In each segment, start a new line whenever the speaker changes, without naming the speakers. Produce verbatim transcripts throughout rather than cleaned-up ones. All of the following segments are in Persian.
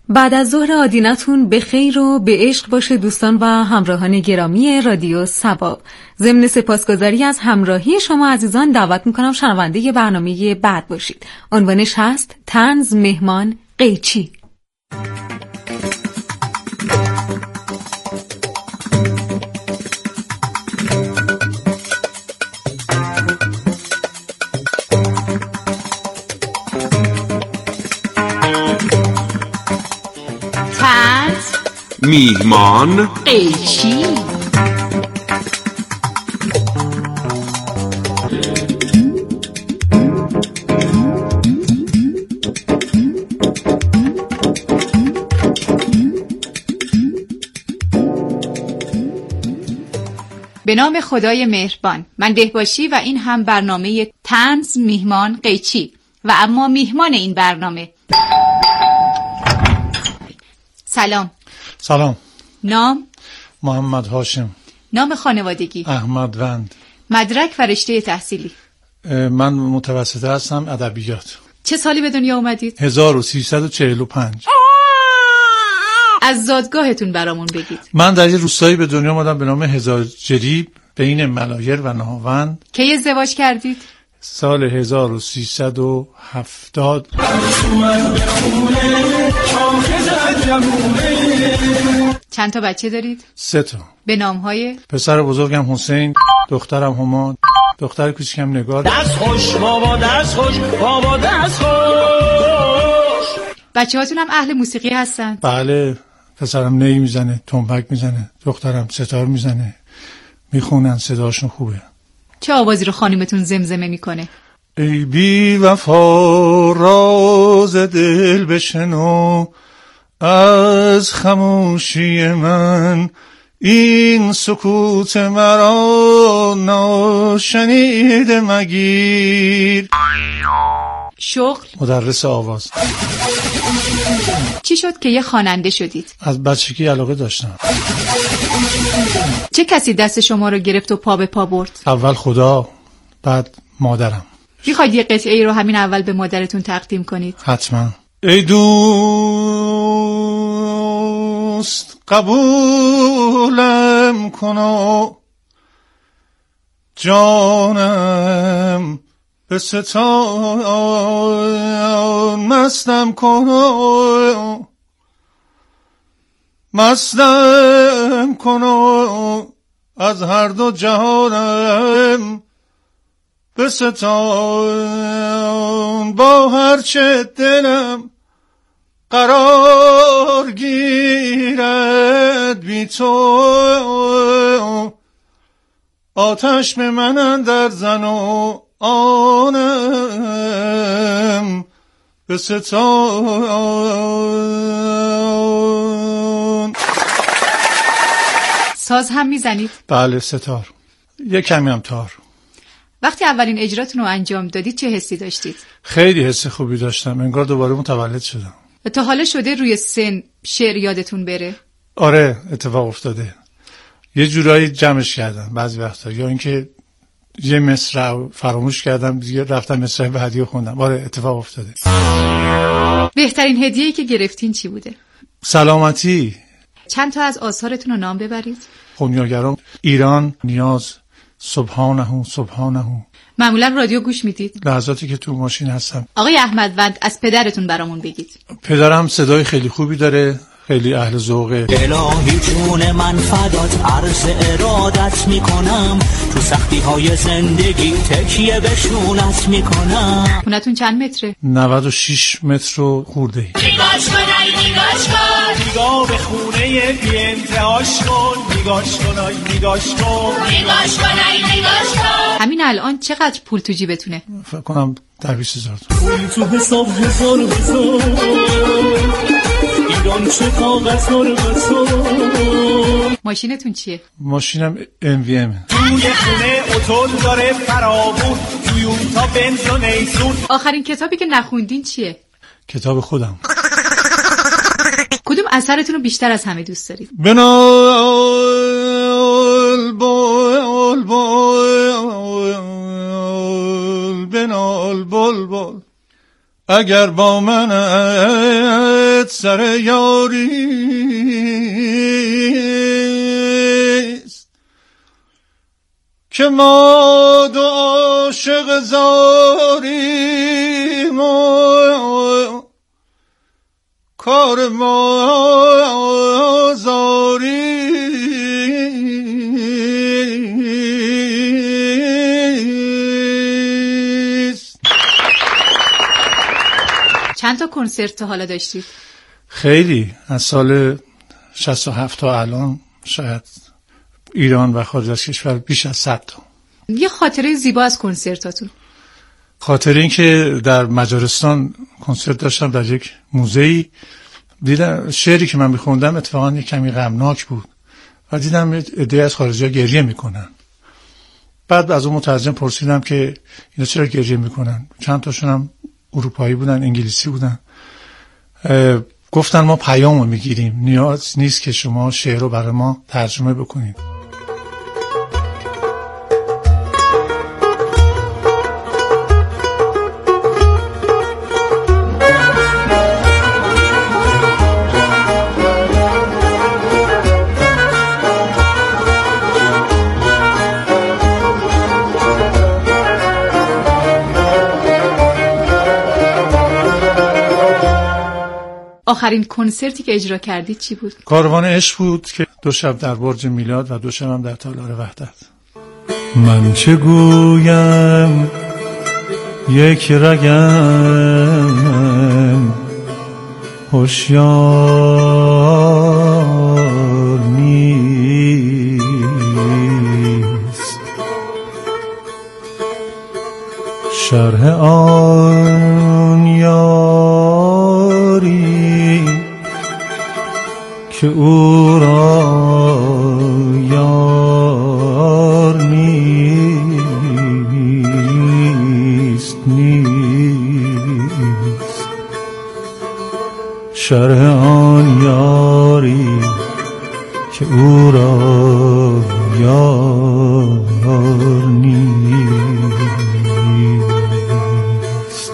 بعد از ظهر آدینتون به خیر و به عشق باشه دوستان و همراهان گرامی رادیو سبا. ضمن سپاسگزاری از همراهی شما عزیزان دعوت میکنم شنونده برنامه بعد باشید. عنوانش هست طنز مهمان قیچی.
میهمان
قیچی. به نام خدای مهربان. من دهباشی و این هم برنامه طنز میهمان قیچی و اما میهمان این برنامه. سلام.
سلام.
نام؟
محمد هاشم.
نام خانوادگی؟
احمد وند.
مدرک و رشته تحصیلی؟
من متوسطه هستم، ادبیات.
چه سالی به دنیا اومدید؟
هزار و سیصد و چهل و پنج.
از زادگاهتون برامون بگید.
من در یه روستایی به دنیا اومدم به نام هزار جریب بین ملایر و نهاوند.
کی ازدواج کردید؟
سال هزار و سیصد و هفتاد.
چند تا بچه دارید؟
سه تا.
به نام‌های؟
پسر بزرگم حسین، دخترم هما، دختر کوچیکم نگار.
دست خوش بابا، دست خوش بابا، دست خوش.
بچه‌هاتون هم اهل موسیقی هستن؟
بله، پسرم نی میزنه، تنبک میزنه، دخترم ستار میزنه، میخونن، صداشون خوبه.
چه آوازی رو خانمتون زمزمه میکنه؟
ای بی وفا راز دل بشنو، از خموشی من این سکوت مرا ناشنیده مگیر.
شغل؟
مدرس آواز.
چی شد که یه خواننده شدید؟
از بچگی علاقه داشتم.
چه کسی دست شما رو گرفت و پا به پا برد؟
اول خدا، بعد مادرم.
میخواید یه قطعه ای رو همین اول به مادرتون تقدیم کنید؟
حتما. ای دوست قبولم کنو، جانم به ستان مستم کنو، مستم کنو از هر دو جهانم به ستان، با هرچه دلم قرار گیرد بی تو، آتش به من اندر زن و آنم به ستان.
ساز هم میزنید؟
بله، ستار، یک کمی هم تار.
وقتی اولین اجراتون رو انجام دادید چه حسی داشتید؟
خیلی حس خوبی داشتم، انگار دوباره متولد شدم.
و تا حالا شده روی سن شعر یادتون بره؟
آره، اتفاق افتاده. یه جورایی جمعش کردم بعضی وقتا، یا اینکه یه مصرع فراموش کردم دیگه رفتم مصرع بعدی رو خوندم. آره، اتفاق افتاده.
بهترین هدیه‌ای که گرفتین چی بوده؟
سلامتی.
چند تا از آثارتون رو نام ببرید.
خونیاگران، ایران، نیاز، سبحانه سبحانه.
معمولا رادیو گوش میدید؟
لحظاتی که تو ماشین هستم.
آقای احمد وند، از پدرتون برامون بگید.
پدرم صدای خیلی خوبی داره، خیلی اهل ذوقه.
الهی جون من فدات، عرض ارادت میکنم، تو سختی های زندگی تکیه به شونت میکنم.
خونتون چند متره؟
نود و شش متر و خورده ای.
نگاش کن ای نگاش کن، نگاه به خونه بی انتهاش کن، نگاش کن ای نگاش کن، نگاش کن ای نگاش کن.
همین الان چقدر پول تو جیبتونه؟
فکر کنم در بیست هزار.
پول تو حساب هزار هزار، ایران چه کاغذار بسار.
ماشینتون چیه؟
ماشینم ام وی ام.
توی خونه اتول داره فراوون، توی اون تا بنز و نیسون.
آخرین کتابی که نخوندین چیه؟
کتاب خودم.
کدوم اثرتون رو بیشتر از همه دوست دارید؟
بنال بول بول بنال بول بول، اگر با من دلت سر یاریست که ما دو عاشق زاریم و کار ما زاریست.
چند تا کنسرت تا حالا داشتید؟
خیلی، از سال شصت و هفت تا الان شاید ایران و خارج از کشور بیش از صد تا.
یه خاطره زیبا از کنسرتاتون.
خاطره این که در مجارستان کنسرت داشتم در یک موزه‌ای، دیدم شعری که من می‌خوندم اتفاقا یک کمی غمناک بود و دیدم عده‌ای از خارجی‌ها گریه میکنن. بعد از اون مترجم پرسیدم که اینا چرا گریه میکنن؟ چند تاشون هم اروپایی بودن، انگلیسی بودن. گفتن ما پیامو میگیریم، نیاز نیست که شما شعر رو برای ما ترجمه بکنید.
آخرین کنسرتی که اجرا کردید چی بود؟
کاروان عشق بود که دو شب در برج میلاد و دو شب هم در تالار وحدت. من چه گویم یک رگم هوشیار نیست، شرح آن یاری که او را یار نیست نیست، شرح آن یاری که او را یار نیست.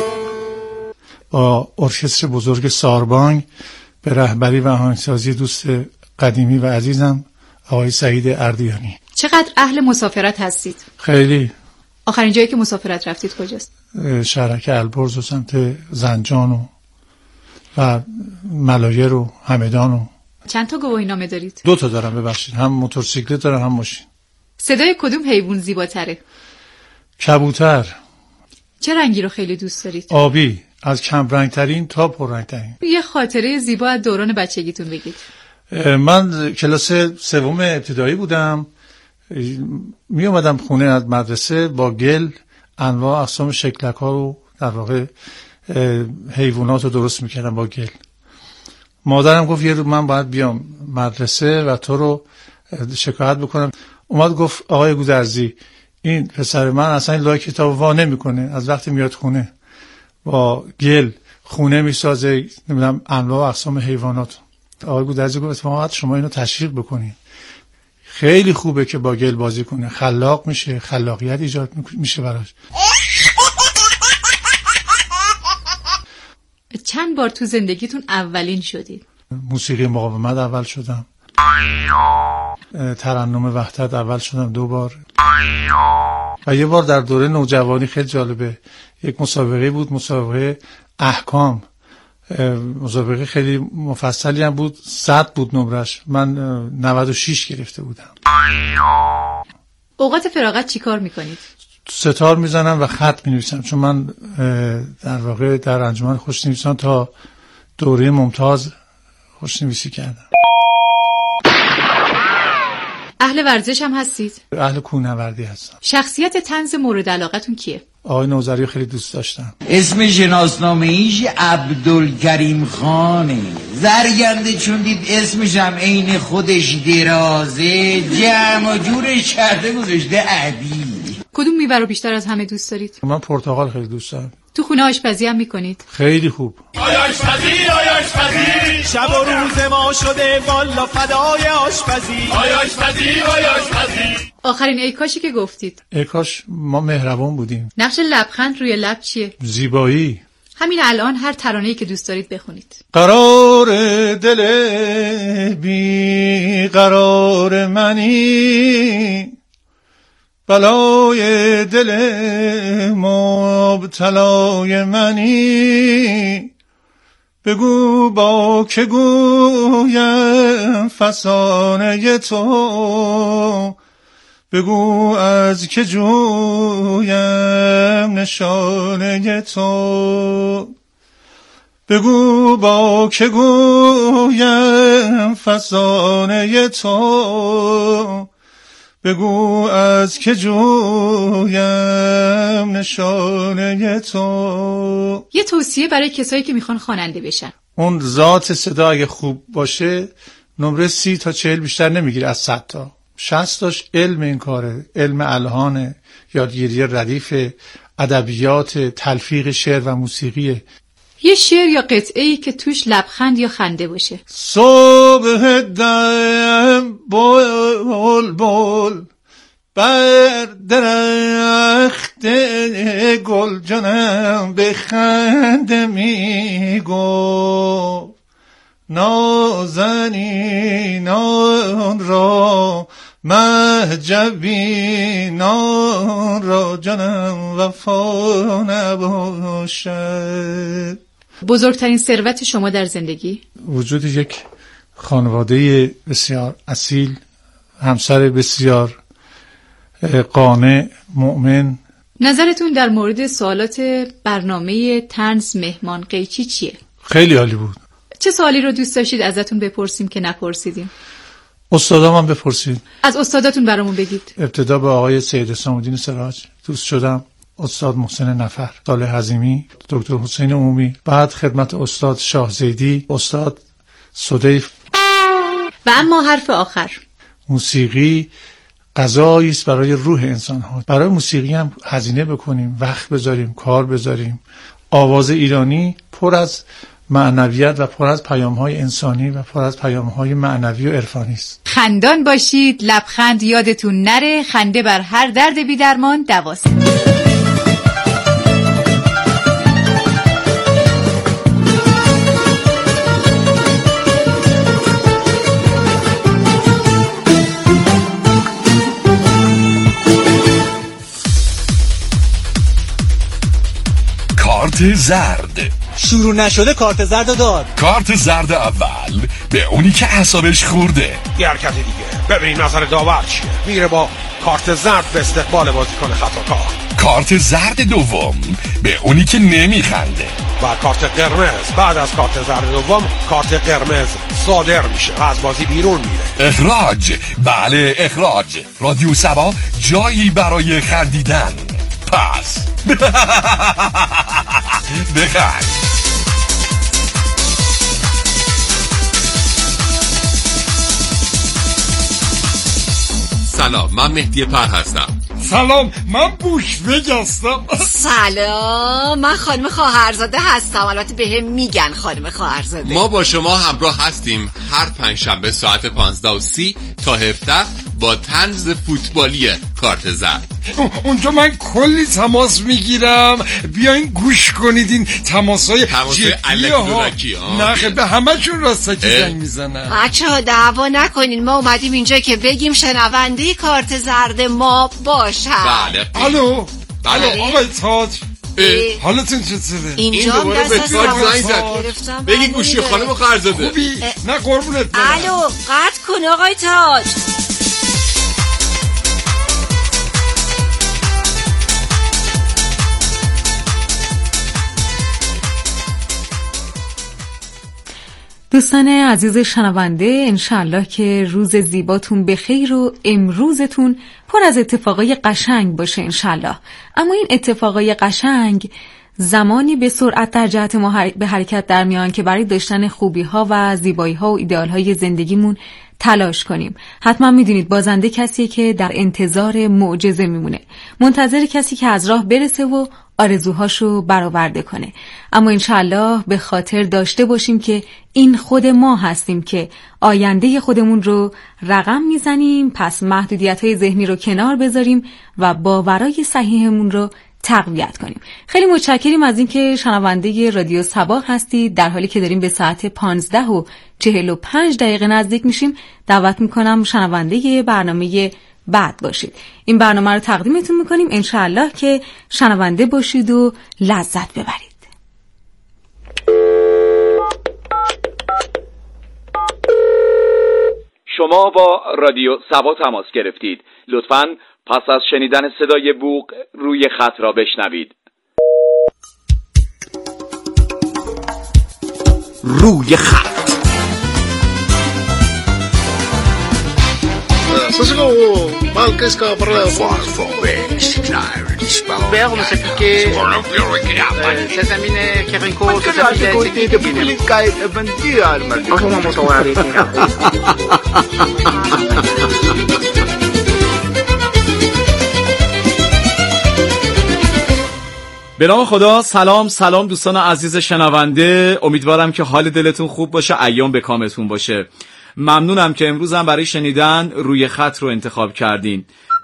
با ارکستر بزرگ ساربانگ به رهبری و آهنگسازی دوست قدیمی و عزیزم آقای سعید اردیانی.
چقدر اهل مسافرت هستید؟
خیلی.
آخرین جایی که مسافرت رفتید کجاست؟
شهرک البرز و سمت زنجان و و ملایر و همدان. و
چند تا گواهینامه دارید؟
دو تا دارم، ببخشید، هم موتورسیکلت دارم هم ماشین.
صدای کدوم حیوان زیباتره؟
کبوتر.
چه رنگی رو خیلی دوست دارید؟
آبی، از کم رنگ ترین تا پر رنگ ترین.
یه خاطره زیبا از دوران بچگیتون بگید.
من کلاس سوم ابتدایی بودم، می اومدم خونه از مدرسه با گل انواع اقسام شکلک ها رو در واقع حیوانات رو درست میکردم با گل. مادرم گفت یه روز من باید بیام مدرسه و تو رو شکایت بکنم. اومد گفت آقای گودرزی، این پسر من اصلا این لای کتاب وا نمیکنه، از وقتی میاد خونه با گل خونه میسازه، نمیدونم انواع اقسام حیوانات. آقای گودرزی گفت اتفاقا شما اینو تشویق بکنید، خیلی خوبه که با گل بازی کنه، خلاق میشه، خلاقیت ایجاد میشه براش.
چند بار تو زندگیتون اولین شدید؟
موسیقی مقاومت اول شدم، ترنم وحدت اول شدم دو بار، و یه بار در دوره نوجوانی خیلی جالبه، یک مسابقه بود، مسابقه احکام، مسابقه خیلی مفصلی هم بود، صد بود نمرش، من نود و شش گرفته بودم.
اوقات فراغت چی کار میکنید؟
ستار میزنم و خط مینویسم، چون من در واقع در انجمن خوشنویسان تا دوره ممتاز خوشنویسی کردم.
اهل ورزش هم هستید؟
اهل کوهنوردی هستم.
شخصیت طنز مورد علاقتون کیه؟
آقای نوذری خیلی دوست داشتم.
اسم شناسنامه ایش عبدالکریم خانه، زرگنده چون دید اسمش هم عین خودش درازه، جمع و جورش کرده گذاشته عبی.
کدوم میوه رو بیشتر از همه دوست دارید؟
من پرتقال خیلی دوست دارم.
تو خونه آشپزی هم میکنید؟
خیلی خوب.
آشپزی آشپزی شب و روز ما شده والا فدای آشپزی آشپزی آشپزی.
آخرین ای کاشی که گفتید؟
ای کاش ما مهربان بودیم.
نقش لبخند روی لب چیه؟
زیبایی.
همین الان هر ترانه‌ای که دوست دارید بخونید.
قرار دل بی قرار منی، بلای دل مبتلای منی، بگو با که گویم فسانه تو، بگو از که جویم نشانه تو، بگو با که گویم فسانه تو، بگو از که جویم نشانه تو.
یه توصیه برای کسایی که میخوان خواننده بشن.
اون ذات صدا اگه خوب باشه نمره سی تا چهل بیشتر نمیگیره از صد تا. شصت تاش علم این کاره، علم الحان، یادگیری ردیف، ادبیات، تلفیق شعر و موسیقیه.
یه شعر یا قطعه‌ای که توش لبخند یا خنده باشه.
صبح دم بول بول بر درخت گل جانم بخنده میگو، نازنینان را مهجبینان را جانم وفا نباشد.
بزرگترین ثروت شما در زندگی؟
وجود یک خانواده بسیار اصیل، همسر بسیار قانع، مؤمن.
نظرتون در مورد سوالات برنامه طنز مهمان قیچی چیه؟
خیلی عالی بود.
چه سوالی رو دوست داشتید ازتون بپرسیم که نپرسیدیم؟
استادام هم بپرسید.
از استاداتون برامون بگید.
ابتدا به آقای سید اسلام الدین سراج دوست شدم، استاد محسن نفر، صالح حزیمی، دکتر حسین عمومی، بعد خدمت استاد شاه زیدی، استاد سدیف.
و اما حرف آخر،
موسیقی غذایی است برای روح انسان ها. برای موسیقی هم هزینه بکنیم، وقت بذاریم، کار بذاریم. آواز ایرانی پر از معنویت و پر از پیام‌های انسانی و پر از پیام‌های معنوی و عرفانی است.
خندان باشید، لبخند یادتون نره، خنده بر هر درد بی درمان دواست.
کارت زرد.
شروع نشده کارت زرد داد.
کارت زرد اول به اونی که اعصابش خورده.
یه حرکت دیگه. ببین نظر داور چیه. میره با کارت زرد به استقبال بازیکن خطاکار.
کارت زرد دوم به اونی که نمیخنده.
و کارت قرمز بعد از کارت زرد دوم کارت قرمز صادر میشه و از بازی بیرون میره.
اخراج. بله اخراج. رادیو سبا جایی برای خندیدن. پس بخند.
سلام، من مهدی پر هستم.
سلام، من بوشوگ هستم.
سلام، من خانم خواهرزاده هستم. البته به هم میگن خانم خواهرزاده.
ما با شما همراه هستیم هر پنجشنبه ساعت پانزده و سی تا هفده با طنز فوتبالی کارت زرد.
اونجا من کلی تماس میگیرم. بیاین گوش کنید این تماسای
جدی ها.
نه به همه چون راستا که زنگ میزنن.
بچه ها دعوا نکنین، ما اومدیم اینجا که بگیم شنونده کارت زرد ما باشن.
بله.
الو الو آقای تاج، حالتون چطوره؟
اینجا
این دوباره به تاج زنگ زد. بگی گوشی خانم خواهرزاده.
خوبی؟ نه قربونت برم.
الو قطع کن آقای تاج.
دوستان عزیز شنونده، انشالله که روز زیباتون بخیر و امروزتون پر از اتفاقای قشنگ باشه انشالله. اما این اتفاقای قشنگ زمانی به سرعت در جهت ما به حرکت در میان که برای داشتن خوبی ها و زیبایی ها و ایدئال های زندگیمون تلاش کنیم. حتما میدونید بازنده کسیه که در انتظار معجزه میمونه، منتظر کسی که از راه برسه و آرزوهاشو برآورده کنه. اما انشالله به خاطر داشته باشیم که این خود ما هستیم که آینده خودمون رو رقم میزنیم. پس محدودیت‌های ذهنی رو کنار بذاریم و باورای صحیحمون رو تقویت کنیم. خیلی متشکریم از اینکه شنونده رادیو صبا هستید. در حالی که داریم به ساعت پانزده و چهل و پنج دقیقه نزدیک میشیم، دعوت میکنم شنونده برنامه بعد باشید. این برنامه رو تقدیمتون میکنیم، انشاءالله که شنونده باشید و لذت ببرید.
شما با رادیو صبا تماس گرفتید. لطفاً پس از شنیدن صدای بوق روی خط را بشنوید.
روی خط.
Veo cómo se pique, se examine que rincón, se
به نام خدا. سلام سلام دوستان عزیز شنونده، امیدوارم که حال دلتون خوب باشه، ایام به کامتون باشه. ممنونم که امروز هم برای شنیدن روی خط رو انتخاب کردین.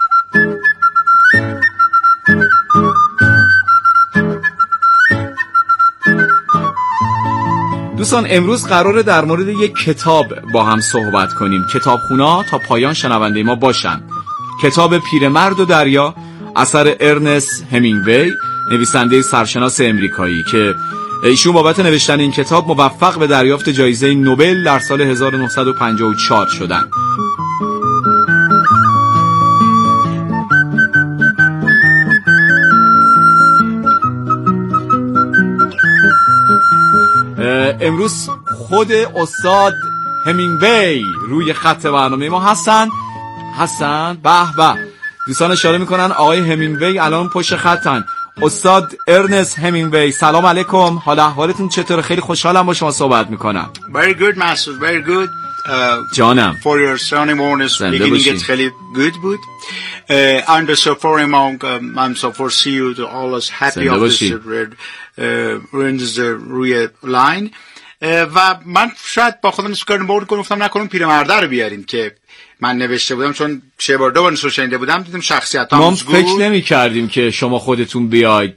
دوستان امروز قراره در مورد یک کتاب با هم صحبت کنیم. کتابخونا تا پایان شنونده ما باشن. کتاب پیرمرد و دریا اثر ارنست همینگوی، نویسنده سرشناس امریکایی که ایشون بابت نوشتن این کتاب موفق به دریافت جایزه نوبل در سال هزار و نهصد و پنجاه و چهار شدن. امروز خود استاد همینگوی روی خط برنامه ما هستن هستن به به دوستان اشاره میکنن آقای همینگوی الان پشت خطن. استاد ارنست همینگوی، سلام علیکم، حال احوالتون چطوره؟ خیلی خوشحالم با شما صحبت میکنم.
Very good master, very good. Uh,
جانم.
For your Sunday mornings beginning خیلی good بود. Uh, and so for among um, I'm so for see you to all us happy of this red uh, runs the روی line. Uh, و من شاید با خودم سکرین بورد کنم گفتم نکنم پیرمرده رو بیاریم که من نوشته بودم، چون چه بار دو بار نشون شنیده بودم دیدم شخصیت
ما فکر نمی کردیم که شما خودتون بیاید.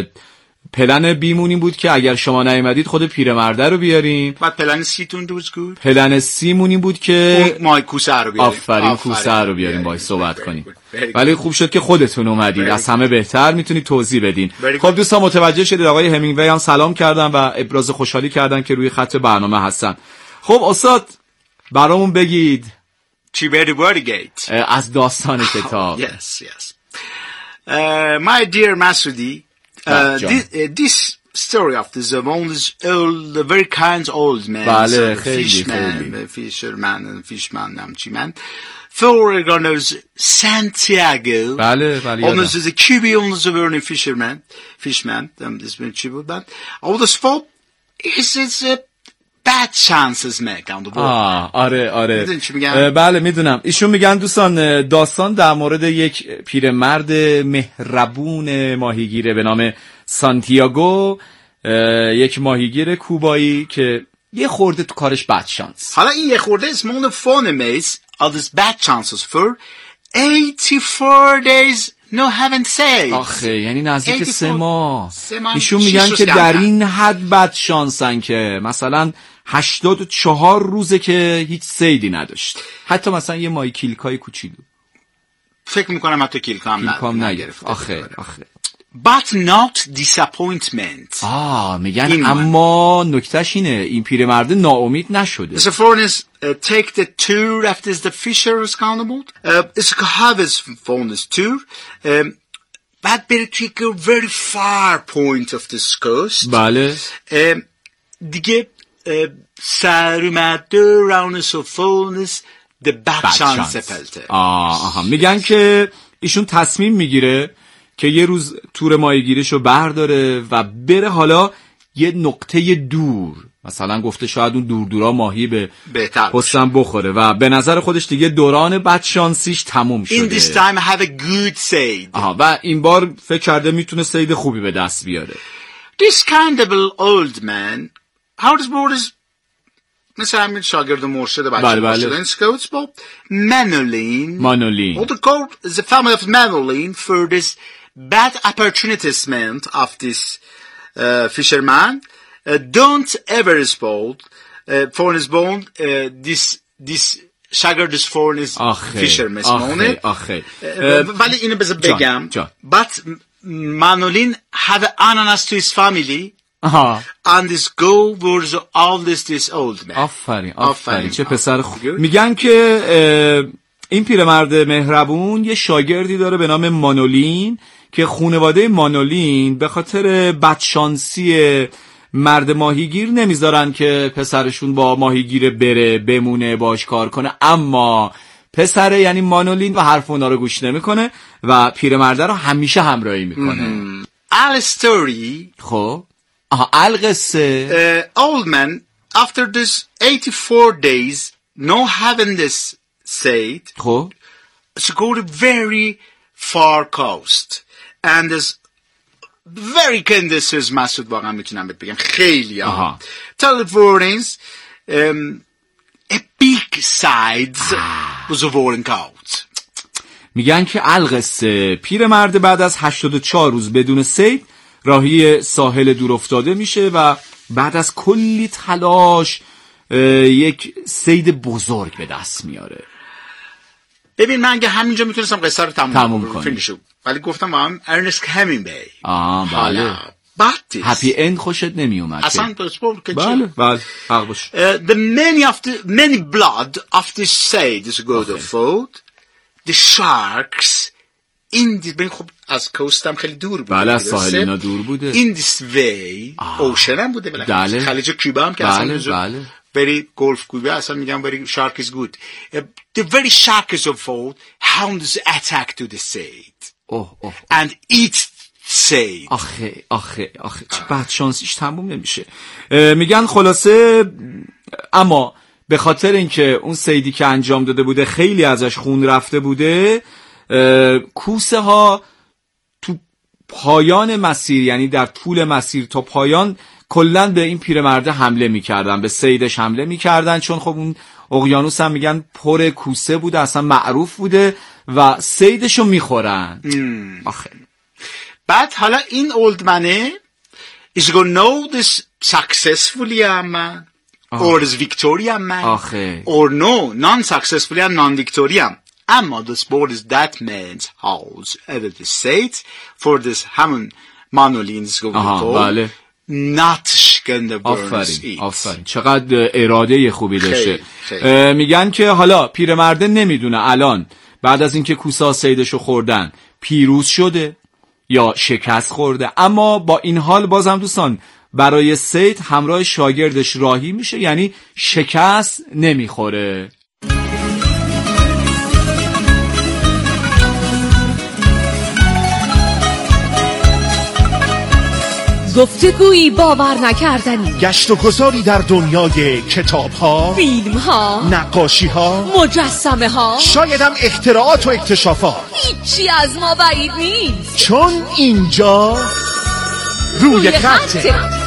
پلن بیمونی بود که اگر شما نیومدید خود پیرمرده رو بیاریم.
بعد پلن سی تون دوز بود.
پلن سی مونی بود که
مای کوسه رو بیاریم.
آفرین کوسه رو بیاریم باهاش صحبت کنیم. ولی خوب شد که خودتون اومدید. از همه بهتر میتونید توضیح بدین. خب دوستان متوجه شدید آقای همینگوی هم سلام کردن و ابراز خوشحالی کردن که روی خط برنامه هستن. خب استاد برامون بگید
چی بری وارگیت
از داستان کتاب.
Yes, yes. Uh, my dear Masudi, uh, this, uh, this story of the one is old, a very kind old man,
بله
خیلی fishman, fisherman and fishman, نمچیمن. Forerunners Santiago.
بله بله.
Almost is a Cuban, almost a very fisherman, fishman. Um, this been Cuban, but all the spot is it's a bad chances make on the board.
آه آره آره بله میدونم. ایشون میگن دوستان داستان در مورد یک پیرمرد مهربون ماهیگیره به نام سانتیاگو، یک ماهیگیر کوبایی که یه خورده تو کارش بد شانس.
حالا این یه خورده اسمونه فونمیز all this bad chances for eighty-four days no haven't said.
آخه یعنی نزدیک سه ماه. ایشون میگن که در این حد بد شانسن که مثلا هشتاد و چهار روزه که هیچ سیدی نداشت. حتی مثلا یه ماهی کیلکای کوچیلو.
فکر میکنم حتی کیلکام
کیلکام نگرفت. آخه آخه.
But not disappointment.
آه میگن این اما نکتهش اینه این پیرمرد ناامید نشده.
The foreigners uh, take the tour after the fisher is accountable. Uh, it's a harvest foreigners tour. Um, بعد بره توی a very far point of this coast.
بله.
Um, دیگه سر اومده راونس و فونس the bad chance پلته.
آه آها میگن که ایشون تصمیم میگیره که یه روز تور ماهیگیریشو برداره و بره حالا یه نقطه دور، مثلا گفته شاید اون دور دورا ماهی به پستم بخوره و به نظر خودش دیگه دوران بدشانسیش تموم شده.
In this time I have a good said.
آها و این بار فکر کرده میتونه سید خوبی به دست بیاره.
This kind of old man how does borders مثل همین شاگرد مرشد بچه مرشد این سکوتس با منولین
منولین
or the called the family of Manolin for this bad opportunism of this uh, fisherman uh, don't ever spoil uh, for his bone uh, this this شاگردش فورنز فیشر مسمونه ولی اینو بذار بگم but Manolin have ananas to his family and this go was all this this old man.
آفرین آفرین چه پسر خوب. میگن که این پیرمرد مهربون یه شاگردی داره به نام مانولین که خانواده مانولین به خاطر بدشانسی مرد ماهیگیر نمیذارن که پسرشون با ماهیگیر بره بمونه باش کار کنه، اما پسر یعنی مانولین و حرف اونا رو گوش نمیکنه و پیرمرده رو همیشه همراهی میکنه.
ال story
خب آها القصه
uh, old man after this eighty-four days no having this said
خب
to go to very far coast and this very conditions مسعود واقعا میتونم بگم خیلی ها telephonings um, a big sides was a warning out.
میگن که القصه پیرمرد بعد از هشتاد و چهار روز بدون صید راهی ساحل دور افتاده میشه و بعد از کلی تلاش یک صید بزرگ به دست میاره.
ببین من اگه همینجا میتونستم قصه رو تموم,
تموم کنم
ولی گفتم با هم ارنست همینگوی.
آه بله. هپی اند خوشت نمی اومد.
اصلا که
بله بله حق باش.
The many of the many blood of this said is good of food. The sharks in the ببین خب از کوست هم خیلی دور بوده.
بله از ساحل اینا دور بوده.
In this way اوشن هم بوده بالاخره. خلیج کوبا هم که
بله بله.
بری گلف کوبا اصلا میگم بری shark is good. Uh, the very sharks of food hounds attack to the said.
اوه اوه.
And eat said.
آخه آخه آخه چه بد شانسیش تموم نمیشه. میگن خلاصه اما به خاطر اینکه اون صیدی که انجام داده بوده خیلی ازش خون رفته بوده کوسه ها تو پایان مسیر یعنی در طول مسیر تا پایان کلن به این پیرمرده حمله میکردن، به صیدش حمله میکردن، چون خب اون اقیانوس هم میگن پر کوسه بوده اصلا معروف بوده و صیدشو میخورن. آخه
بعد حالا این اولد منه is gonna know this successfully am or is Victoria man
آخه.
or no non-successfully and non-Victoria. اما this board is that man's house ever the state for this همون مانولینز گفته
بله.
not gonna burn
آفرین آفرین چقدر اراده خوبی داشته. خیلی، خیلی. میگن که حالا پیرمرده نمیدونه الان بعد از اینکه کوسا صیدشو خوردن پیروز شده یا شکست خورده، اما با این حال بازم دوستان برای صید همراه شاگردش راهی میشه، یعنی شکست نمیخوره.
گفتگویی باور نکردنی،
گشت و گذاری در دنیای کتاب ها،
فیلم ها،
نقاشی ها،
مجسمه ها،
شاید هم اختراعات و اکتشافات.
هیچی از ما بعید نیست،
چون اینجا روی, روی خطه, خطه.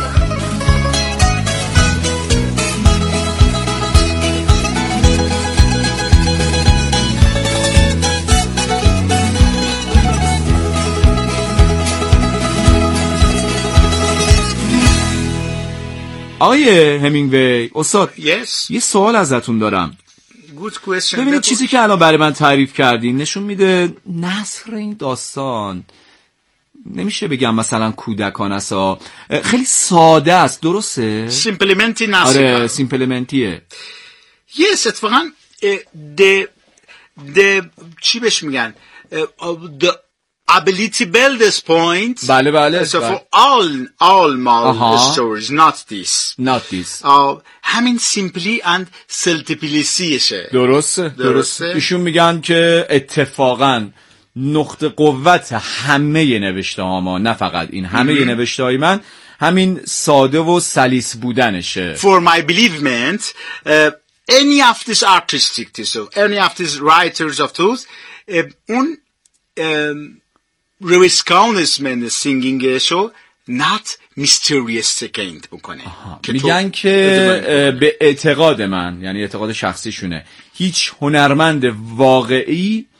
آقای همینگوی استاد
yes.
یه سوال ازتون دارم.
Good question.
ببینید چیزی که الان برای من تعریف کردین نشون میده نثر این داستان نمیشه بگم مثلا کودکانه است، خیلی ساده است، درسته؟
سیمپلیمنتی نثر.
آره سیمپلیمنتیه.
yes اتفاقا د د چی بهش میگن the ability build this point.
بله بله.
So for all all my stories not this.
Not this.
Uh, همین simply and simplicity.
درسته درسته. ایشون میگن که اتفاقا نقطه قوت همه نوشته ها ما، نه فقط این، همه mm-hmm. نوشته های من همین ساده و سلیس بودنشه.
For my believement uh, any of this artistic so any of these writers of those uh, اون um, رویسکانسمن سینگینگشو not mysterious تکند بکنه.
میگن که به اعتقاد من، یعنی اعتقاد شخصیشونه، هیچ هنرمند واقعی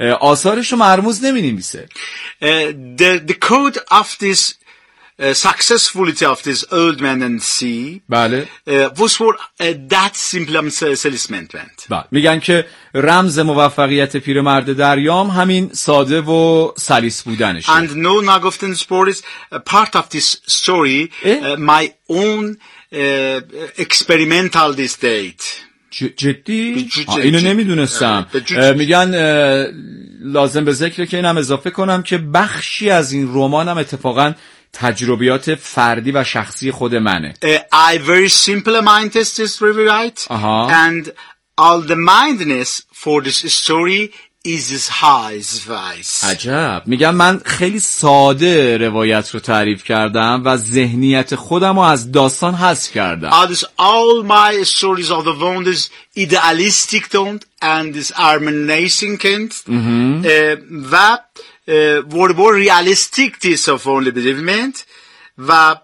آثارش رو مرموز نمی‌نویسه.
the the code of this Uh, successfulity of this old man and sea
بله
uh, was for uh, that simple salesman.
بله میگن که رمز موفقیت پیرمرد دریام همین ساده و سلیس بودنشه.
And no نگفتن stories uh, part of this story uh, my own uh, experimental this date.
جدی؟ اینو نمیدونستم. میگن لازم به ذکره که اینم اضافه کنم که بخشی از این رمانم اتفاقاً تجربیات فردی و شخصی خود منه.
uh, I very simple mind test is really right
uh-huh.
and all the mindness for this story is as high as vice.
عجب. میگم من خیلی ساده روایت رو تعریف کردم و ذهنیت خودم رو از داستان حذف کردم.
All, this, all my stories of the world is idealistic tone and is harmonizing kind
mm-hmm.
uh, و وربور ریالیستیک تیس of only believement و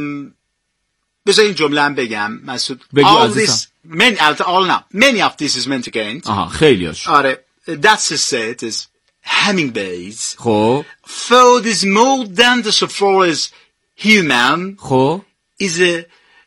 بذار این جمله هم بگم مسعود. all this many all now many of this is meant again.
آها خیلی هاش.
آره that's the set is Hemingway's
خب
food is more than the soul is human
خب
is a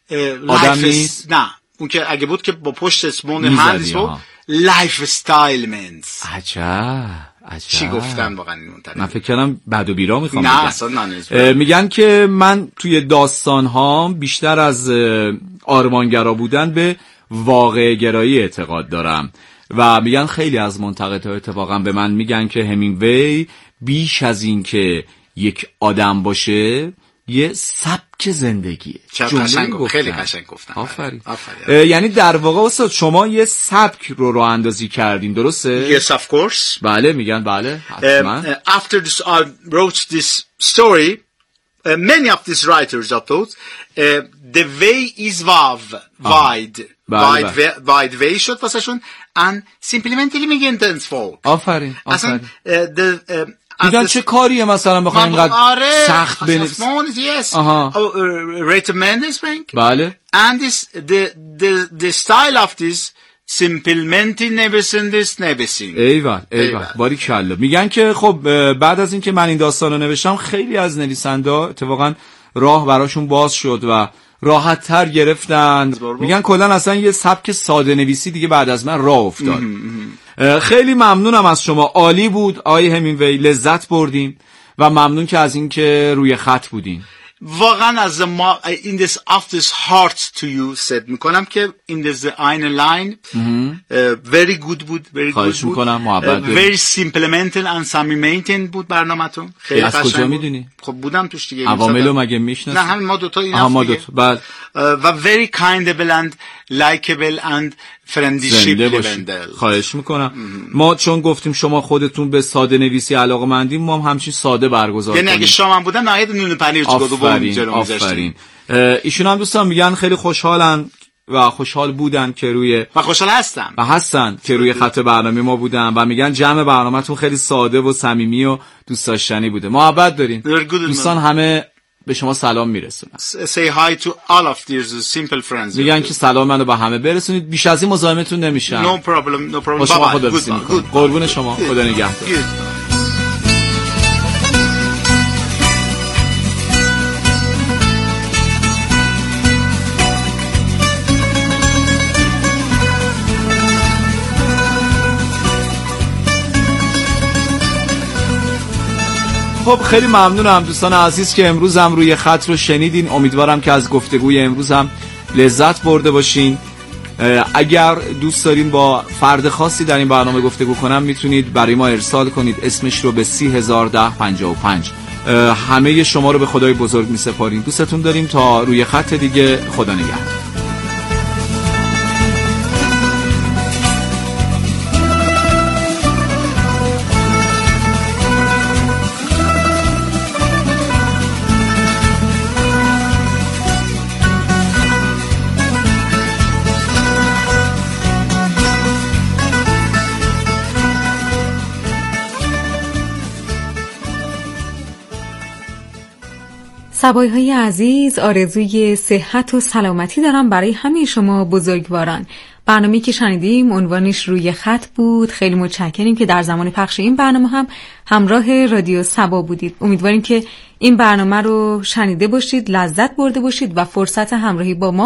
آدم نیست.
نه اون که اگه بود که با پشت اسمون هندس بود لایف استایل منز.
عجب عجب.
چی گفتن واقعا؟
من فکر کردم بد و بیرا میخوام
نه اصلا
میگن که من توی داستان ها بیشتر از آرمانگرا بودن به واقع گرایی اعتقاد دارم و میگن خیلی از منتقدها اتفاقا به من میگن که همینگوی بیش از این که یک آدم باشه یه سبک زندگیه.
قشنگ خیلی قشنگ گفتن.
آفرین. یعنی در واقع استاد شما یه سبک رو راه اندازی کردین درسته؟
Yes of course.
بله میگن بله حتما.
uh, after this I wrote this story uh, many of these writers I thought uh, the way is wav wide wide wide way شد واسهشون and simply میگن dance folk.
آفرین آفرین.
the uh,
میگن چه کاریه مثلا بخوایم اینقدر سخت بنویس.
آها. Rate Mendes Bank.
بله.
And this the the the style of this simplemente نویسن this نویسین.
ایول ایول باریکلا. میگن که خب بعد از اینکه من این داستان رو نوشتم خیلی از نویسندا اتفاقا راه براشون باز شد و راحت تر گرفتن. میگن کلا اصلا یه سبک ساده نویسی دیگه بعد از من راه افتاد. خیلی ممنونم از شما. عالی بود آقای همینگوی، لذت بردیم و ممنون که از این که روی خط بودین.
واقعا از ما in this of this heart to you said میکنم که in this eine line uh, very good بود very
خواهش
good
میکنم محبت
uh, very simple and summative بود برنامه‌تون.
خیلی از کجا میدونی؟
خب بودم توش دیگه.
عواملو مگه میشناسی؟
نه همین ما دو تا اینا.
آها ما دو تا. بله.
و very kindable and likable and friendship.
خواهش میکنم. ما چون گفتیم شما خودتون به ساده نویسی علاقه‌مندین ما هم همچین ساده برگزار کنیم.
یعنی اگه شما بودن نهایت نون پنیر تو
آفرین آفرین. ایشون هم دوستان میگن خیلی خوشحالن و خوشحال بودن که روی
و خوشحال هستم
و هستن که روی خط برنامه ما بودن و میگن جمع برنامه‌تون خیلی ساده و صمیمی و دوست داشتنی بوده. محبت دارین. دوستان همه به شما سلام میرسونن.
Say hi to all of these simple friends.
میگن که سلام منو به همه برسونید. بیش از این مزاحمتون نمیشم.
No problem, no problem.
با شما خداحافظی میکنم. قربون شما. خدا نگهدار. خب خیلی ممنونم دوستان عزیز که امروز هم روی خط رو شنیدین. امیدوارم که از گفتگوی امروز هم لذت برده باشین. اگر دوست دارین با فرد خاصی در این برنامه گفتگو کنم میتونید برای ما ارسال کنید اسمش رو به سی هزار ده پنجاه و پنج. همه شما رو به خدای بزرگ می سپاریم. دوستتون داریم. تا روی خط دیگه خدا نگهدار.
سبایهای عزیز، آرزوی صحت و سلامتی دارم برای همه شما بزرگواران. برنامه‌ای که شنیدیم عنوانش روی خط بود. خیلی متشکریم که در زمان پخش این برنامه هم همراه رادیو صبا بودید. امیدواریم که این برنامه رو شنیده باشید، لذت برده باشید و فرصت همراهی با ما